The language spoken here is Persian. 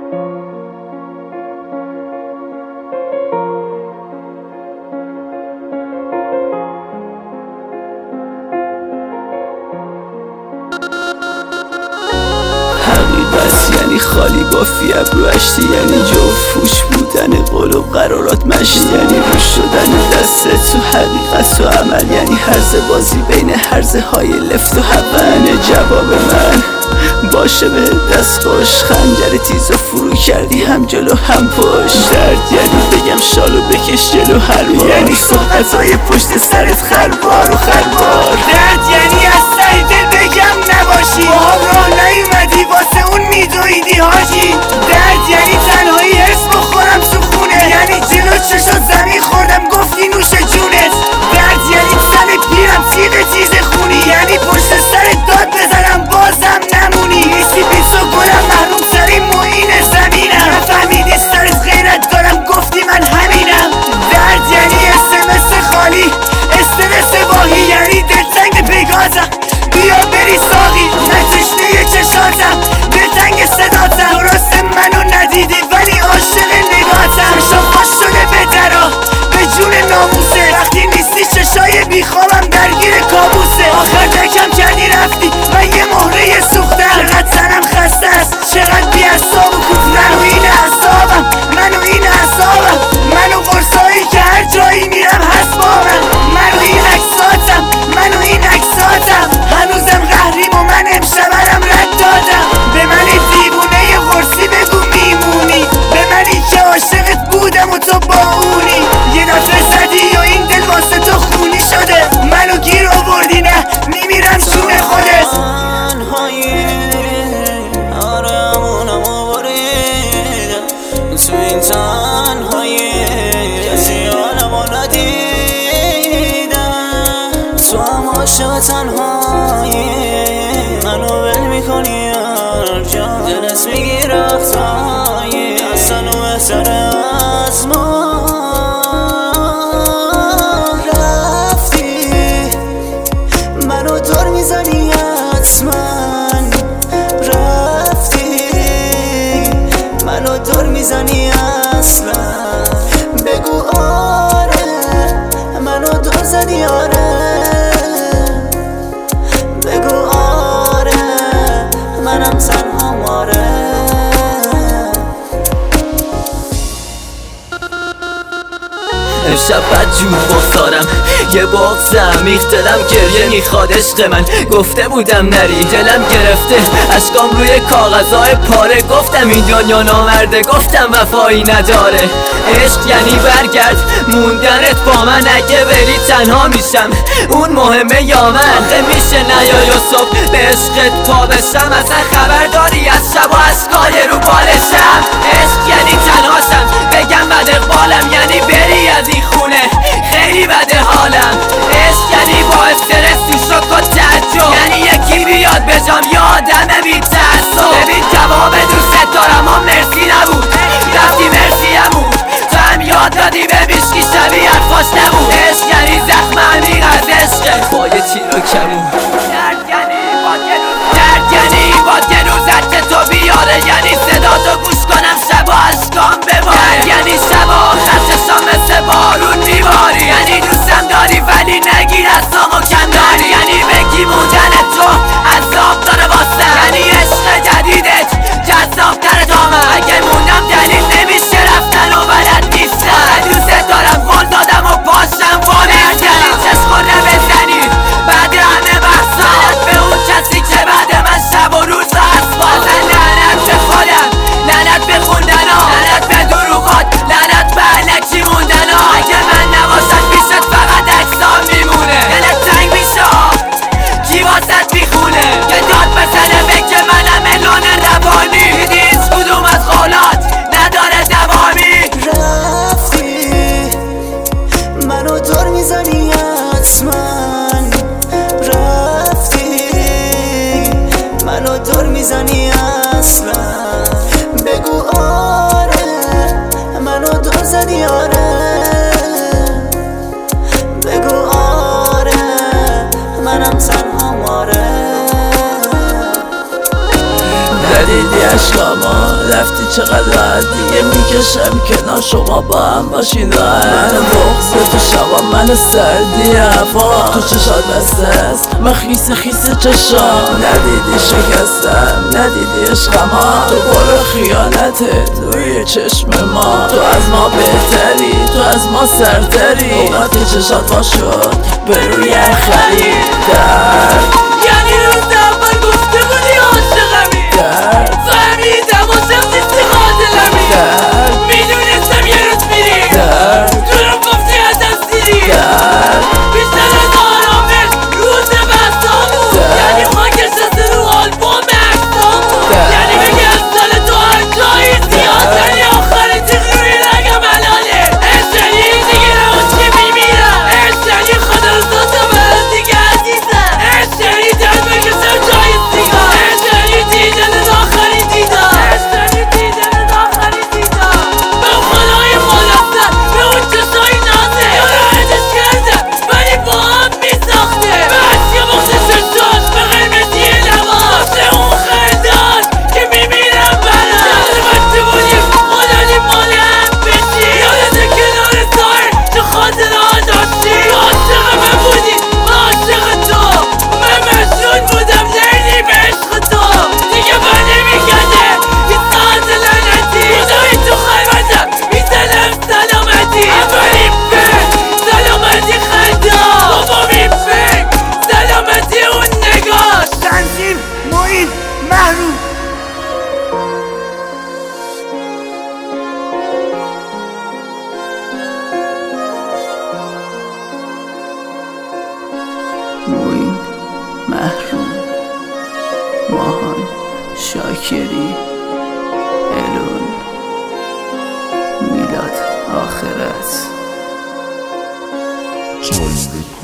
حقیقت یعنی خالی بافی ابرو اشتی، یعنی جفوش بودن قول و قرارات مشتی، یعنی روش شدن دست تو حقیقت و عمل، یعنی هرزه بازی بین هرزه های لفت و هون. جواب من باشه به دست باش، خنجر تیز و فرو کردی هم جلو هم پشت. درد یعنی بگم شالو بکش جلو هر بار، یعنی صحبتهای پشت سرت خربار و خربار. درد یعنی از سر دل بگم نباشی، باهم راه نیومدی واسه اون میدویدی حاجی. درد یعنی تنهایی اسم بخورم تو خونه، یعنی جلو چشم زمین خوردم گفتی نوش جونت. درد یعنی تن پیرم تیغ تیز خونی، یعنی پشت سرت داد بزنم بازم نمونی. نیستی بی تو گلم محروم ترین معین زمینم، نفهمیدی سرت غیرت دارم گفتی من همینم. درد یعنی SMS خالی استرس واهی، یعنی دلتنگ بگازم بیا بری ساقی. من تشنه چشاتم دلتنگ صداتم، درست منو ندیدی ولی عاشق نگاتم. چشم خوش شده به درا به جون ناموسه، وقتی نیستی چشای بیخوابم درگیر کابوسه. آخر دکم کردی رفتی و یه مهره سوختم، چقدر زنم خسته است چقدر بی اعصاب و کوفتن. و این اعصابم منو این اعصابم، منو قرصایی که هر جایی میرم هست بابم. منو این عکساتم منو این عکساتم، هنوزم قهریم و من امشبرم رد دادم. به من دیوونه قرصی بگو میمونی، به منی که عاشقت بودم و تو با اونی. یه دفعه زدی و این دل واسه تو خونی شده، منو گیر آوردی نه میمیرم جون خودت. تو این تنهایی کسی حالمو ندیدم، تو هم عاشق تنهایی منو ول میکنی هر جا دلت میگی رفتایی اصلا و بهتر از ما. رفتی منو دور میزنی حتما، رفتی منو دور میزنی اصلا. بگو آره منو دور زدی آره، بگو آره منم تنهام آره. امشب بدجور بخسارم یه بغض عمیق، دلم گریه میخواد عشق من گفته بودم نری. دلم گرفته اشکام روی کاغذهای پاره، گفتم این دنیا نامرده گفتم وفایی نداره. عشق یعنی برگرد موندنت با من، اگه بری تنها میشم اون مهمه یا من. آخه میشه نیای و صبح به عشقت پا بشم، اصلا خبر داری از شب و اشکای رو بالشم. عشق یعنی تنهاشم بگم بد اقبالم، یعنی بری از این خونه خیلی بده حالم. عشق یعنی با استرس تو شک و تعجب، یعنی یکی بیاد بجام یه آدم بی تعصب. ببین جواب دوست دارم ها مرسی نبود، رفتی مرسی همون تو هم یاد دادی به بیشکی شبیه حرفاش نبود. عشق یعنی زخم عمیق از عشقه با یه تیر و کمون. درد یعنی باد که روزت که تو بیاره عشقا ما رفتی چقدر راحت دیگه میکشم کنار شما با هم باشین راحت من بغض تو شبا من سردی هوا تو چشات بسته است من خیس چشام ندیدی شکستم ندیدی عشقما تو برو خیانتت روی چشم ما تو از ما بهتری تو از ما سرتری اوقات چشات ما شد به روی خرید یعنی روز اول گفته بودی عاشقمی فهمیدم و شفتی قاتلمی میدونستم یه روز میری تو رو گفتی ازم سیری بیشتر از آرامش روز بستان بود یعنی خاکش از رو آلبوم اکسان بود یعنی بگی از سال تو هر جایی سیاستنی آخر تیغ روی رگم حلاله اشتنی دیگه نموز که میمیرم اشتنی خدا رو سازم برای دیگه عزیزم اشتنی دل بکشم جای سیگار اشتنی دیدن آخری دیدم اشتنی دیدن آخری دیدم به اون خدای خلاصه به اون چشای نازه یارو عدش کردم ولی با هم میساخته به عشق بخش چشاش به قرمزی لباس به اون خندان که میمیرم برا یادت بچه بودیم خدادیم مال هم بشی یادت کنار ساحل چه خاطره ها داشتی عاشق من بودی عاشق تو من مجنون بودم لیلی به عشق تو دیگه من نمیگده این ساعت لعنتی خدایی تو خلوتم میزنم سلامتی اولین فکر سلامتی خنده دومین فکر سلامتی اون نگاه تنظیم معین محروم موین محروم ماهان شاکری الون میلاد آخرت